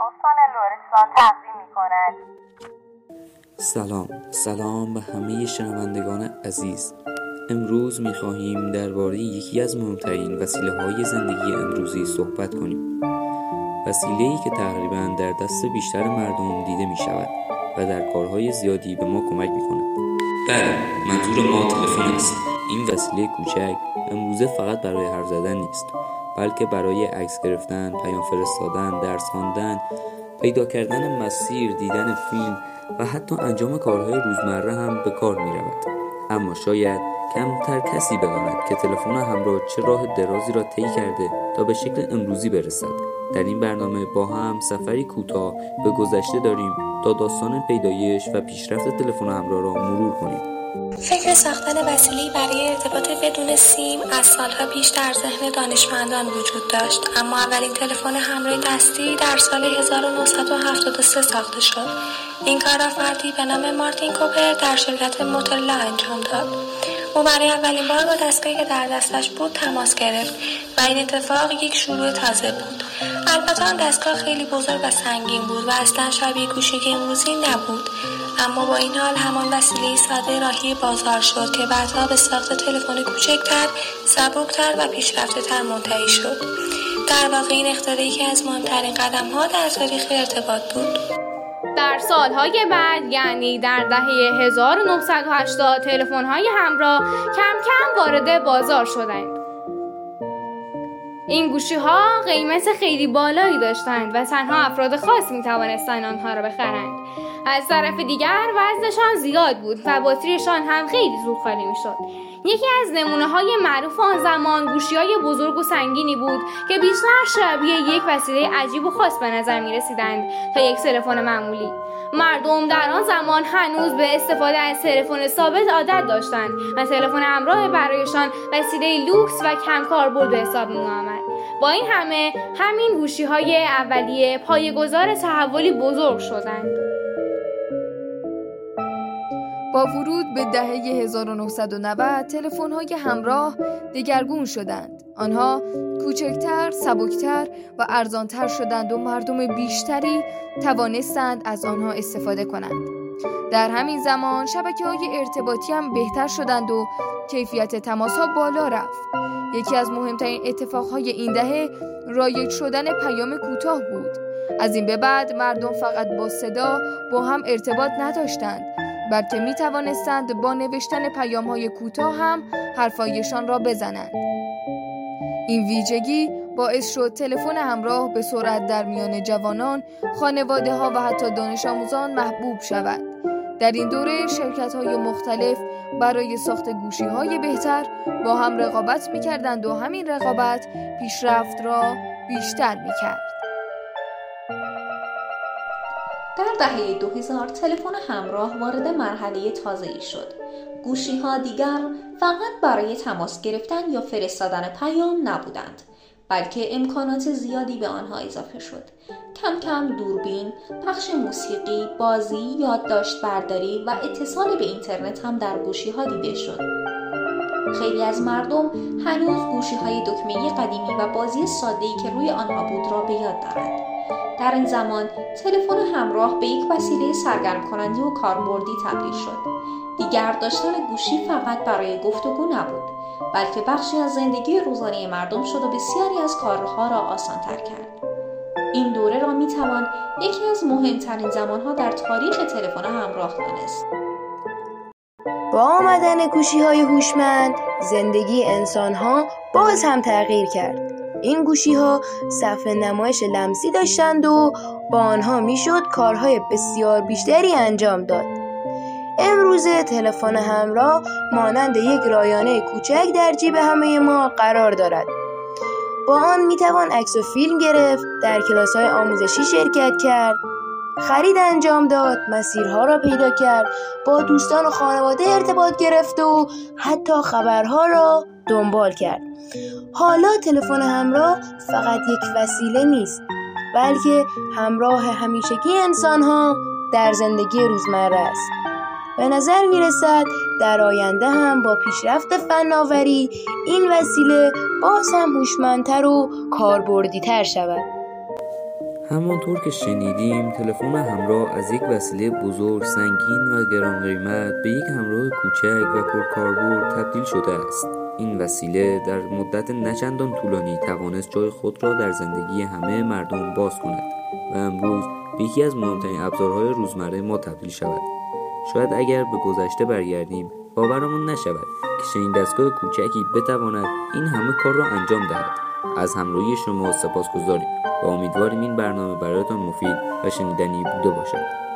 استان لرستان تقدیم می‌کند. سلام به همه شنوندگان عزیز. امروز می‌خواهیم درباره یکی از مهمترین وسیله‌های زندگی امروزی صحبت کنیم. وسیله‌ای که تقریباً در دست بیشتر مردم دیده می‌شود و در کارهای زیادی به ما کمک می‌کند. بله، منظور ما تلفن است. این وسیله کوچک امروزه فقط برای حرف زدن نیست، بلکه برای عکس گرفتن، پیام فرستادن، درس خواندن، پیدا کردن مسیر، دیدن فیلم و حتی انجام کارهای روزمره هم به کار می رود. اما شاید کمتر کسی بداند که تلفن همراه چه راه درازی را طی کرده تا به شکل امروزی برسد. در این برنامه با هم سفری کوتاه به گذشته داریم تا داستان پیدایش و پیشرفت تلفن همراه را مرور کنیم. فکر ساختن وسیله‌ای برای ارتباط بدون سیم از سالها پیش در ذهن دانشمندان وجود داشت، اما اولین تلفن همراه دستی در سال 1973 ساخته شد. این کار را فردی به نام مارتین کوپر در شرکت موتورلا انجام داد. او برای اولین بار با دستگاهی که در دستش بود تماس گرفت و این اتفاق یک شروع تازه بود. البته آن دستگاه خیلی بزرگ و سنگین بود و اصلا شبیه گوشی امروزی نبود، اما با این حال همان وسیله ساده راهی بازار شد که بعدها به ساخت تلفن کوچکتر، سبکتر و پیشرفته‌تر منتهی شد. در واقع این اختراعی که از مهمترین قدم‌ها در تاریخ ارتباط بود. در سالهای بعد، یعنی در دهه 1980، تلفن‌های همراه کم کم وارد بازار شدند. این گوشی‌ها قیمت خیلی بالایی داشتند و تنها افراد خاص می‌توانستند آنها را بخرند. از طرف دیگر وزنشان زیاد بود و باتریشان هم خیلی زود خالی می‌شد. یکی از نمونه‌های معروف آن زمان گوشی‌های بزرگ و سنگینی بود که بیشتر شبیه یک وسیله عجیب و خاص به نظر می‌رسیدند تا یک تلفن معمولی. مردم در آن زمان هنوز به استفاده از تلفن ثابت عادت داشتند و تلفن همراه برایشان وسیله لوکس و کم کاربرد به حساب می‌آمد. با این همه، همین گوشی‌های اولیه پایه‌گذار تحولی بزرگ شدند. با ورود به دهه 1990 تلفن‌های همراه دگرگون شدند. آنها کوچکتر، سبکتر و ارزانتر شدند و مردم بیشتری توانستند از آنها استفاده کنند. در همین زمان شبکه‌های ارتباطی هم بهتر شدند و کیفیت تماس‌ها بالا رفت. یکی از مهمترین اتفاقهای این دهه رایج شدن پیام کوتاه بود. از این به بعد مردم فقط با صدا با هم ارتباط نداشتند، بلکه می توانستند با نوشتن پیام‌های کوتاه هم حرفایشان را بزنند. این ویژگی باعث شد تلفن همراه به سرعت در میان جوانان، خانواده‌ها و حتی دانش آموزان محبوب شود. در این دوره شرکت‌های مختلف برای ساخت گوشی‌های بهتر با هم رقابت می‌کردند و همین رقابت پیشرفت را بیشتر می‌کرد. در دهه 2000 تلفن همراه وارد مرحله تازه‌ای شد. گوشی‌ها دیگر فقط برای تماس گرفتن یا فرستادن پیام نبودند، بلکه امکانات زیادی به آنها اضافه شد. کم کم دوربین، پخش موسیقی، بازی، یادداشت برداری و اتصال به اینترنت هم در گوشی‌ها دیده شد. خیلی از مردم هنوز گوشی‌های دکمه‌ای قدیمی و بازی ساده‌ای که روی آنها بود را به یاد دارند. در این زمان تلفن همراه به یک وسیله سرگرم کننده و کاربردی تبدیل شد. دیگر داشتن گوشی فقط برای گفتگو نبود، بلکه بخشی از زندگی روزانه مردم شد و بسیاری از کارها را آسان‌تر کرد. این دوره را می‌توان یکی از مهمترین زمان‌ها در تاریخ تلفن همراه دانست. با آمدن گوشی‌های هوشمند، زندگی انسان‌ها باز هم تغییر کرد. این گوشی‌ها صفحه نمایش لمسی داشتند و با آنها میشد کارهای بسیار بیشتری انجام داد. امروزه تلفن همراه مانند یک رایانه کوچک در جیب همه ما قرار دارد. با آن میتوان عکس و فیلم گرفت، در کلاس‌های آموزشی شرکت کرد، خرید انجام داد، مسیرها را پیدا کرد، با دوستان و خانواده ارتباط گرفت و حتی خبرها را دنبال کرد. حالا تلفن همراه فقط یک وسیله نیست، بلکه همراه همیشگی انسان‌ها در زندگی روزمره است. به نظر می‌رسد در آینده هم با پیشرفت فناوری این وسیله باز هم هوشمندتر و کاربردی‌تر شود. همانطور که شنیدیم تلفن همراه از یک وسیله بزرگ، سنگین و گران قیمت به یک همراه کوچک و پرکاربرد تبدیل شده است. این وسیله در مدت نچندان طولانی توانست جای خود را در زندگی همه مردم باز کند و امروز به یکی از مهمترین ابزارهای روزمره ما تبدیل شود. شاید اگر به گذشته برگردیم باورمون نشود که چنین دستگاه کوچکی بتواند این همه کار را انجام دهد. از همراهی شما سپاسگزاریم و امیدواریم این برنامه برایتان مفید و شنیدنی بوده باشد.